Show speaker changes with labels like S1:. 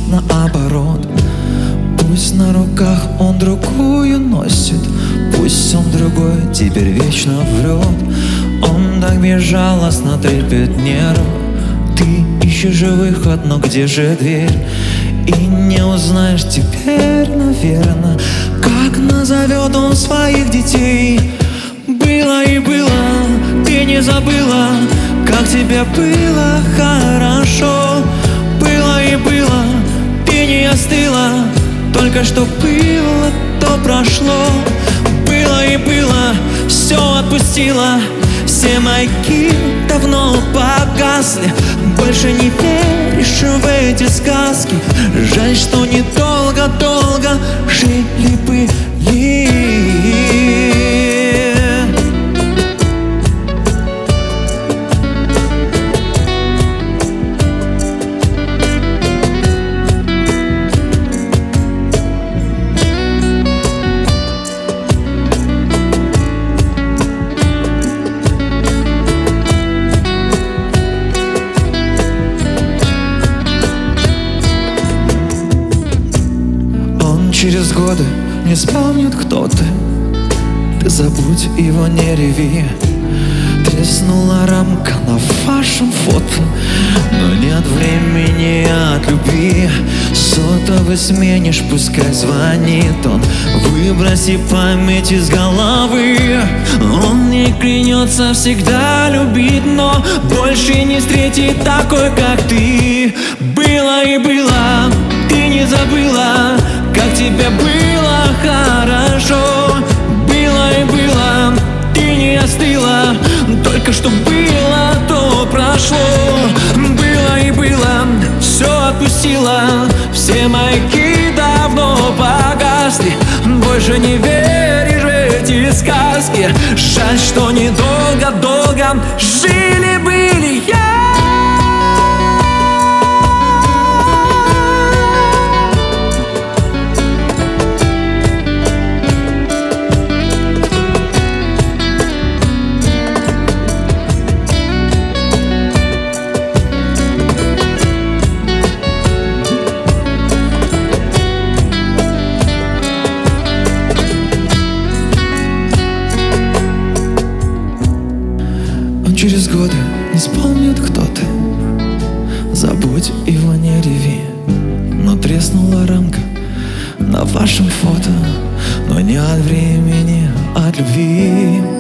S1: наоборот. Пусть на руках он другую носит, пусть он другой теперь вечно врет. Он так безжалостно трепет нервы. Ты ищешь выход, но где же дверь? И не узнаешь теперь, наверно, как назовет он своих детей. Было и было, ты не забыла, как тебе было хорошо. Было и было, ты не остыла, только что было, то прошло. Было и было, все отпустила, все маяки давно погасли. Больше не веришь в эти сказки. Жаль, что недолго-долго жили-были. Через годы не вспомнит, кто ты. Ты забудь его, не реви. Треснула рамка на вашем фото, но нет времени от любви. Сотовый сменишь, пускай звонит он. Выброси память из головы. Он не клянется всегда любить, но больше не встретит такой, как ты. Было и было, ты не забыла, как тебе было хорошо. Было и было, ты не остыла, только что было, то прошло. Было и было, все отпустила, все маяки давно погасли. Больше не веришь в эти сказки. Жаль, что недолго-долго жили-были. Через годы не вспомнит, кто ты. Забудь его, не реви. Но треснула рамка на вашем фото, но не от времени, от любви.